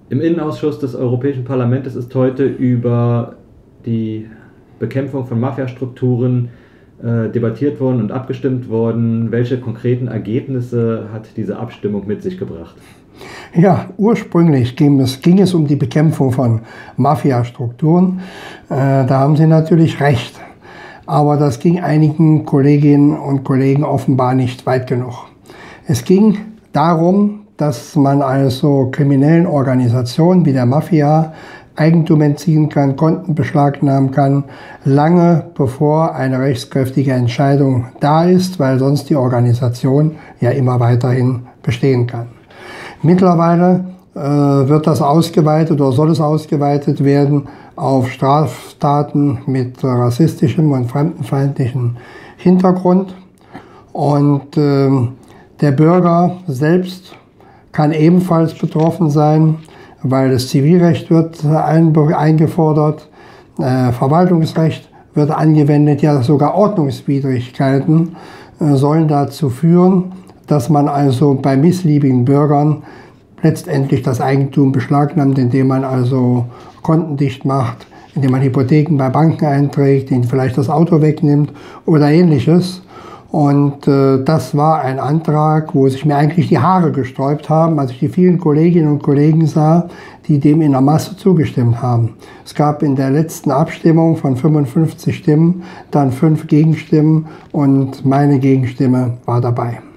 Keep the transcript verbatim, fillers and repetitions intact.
Im Innenausschuss des Europäischen Parlaments ist heute über die Bekämpfung von Mafiastrukturen äh, debattiert worden und abgestimmt worden. Welche konkreten Ergebnisse hat diese Abstimmung mit sich gebracht? Ja, ursprünglich ging es, ging es um die Bekämpfung von Mafiastrukturen. Äh, da haben Sie natürlich recht. Aber das ging einigen Kolleginnen und Kollegen offenbar nicht weit genug. Es ging darum, dass man also kriminellen Organisationen wie der Mafia Eigentum entziehen kann, Konten beschlagnahmen kann, lange bevor eine rechtskräftige Entscheidung da ist, weil sonst die Organisation ja immer weiterhin bestehen kann. Mittlerweile äh, wird das ausgeweitet oder soll es ausgeweitet werden auf Straftaten mit rassistischem und fremdenfeindlichem Hintergrund. Und äh, der Bürger selbst kann ebenfalls betroffen sein, weil das Zivilrecht wird eingefordert, äh, Verwaltungsrecht wird angewendet, ja sogar Ordnungswidrigkeiten äh, sollen dazu führen, dass man also bei missliebigen Bürgern letztendlich das Eigentum beschlagnahmt, indem man also Konten dicht macht, indem man Hypotheken bei Banken einträgt, ihnen vielleicht das Auto wegnimmt oder ähnliches. Und äh, das war ein Antrag, wo sich mir eigentlich die Haare gesträubt haben, als ich die vielen Kolleginnen und Kollegen sah, die dem in der Masse zugestimmt haben. Es gab in der letzten Abstimmung von fünfundfünfzig Stimmen dann fünf Gegenstimmen und meine Gegenstimme war dabei.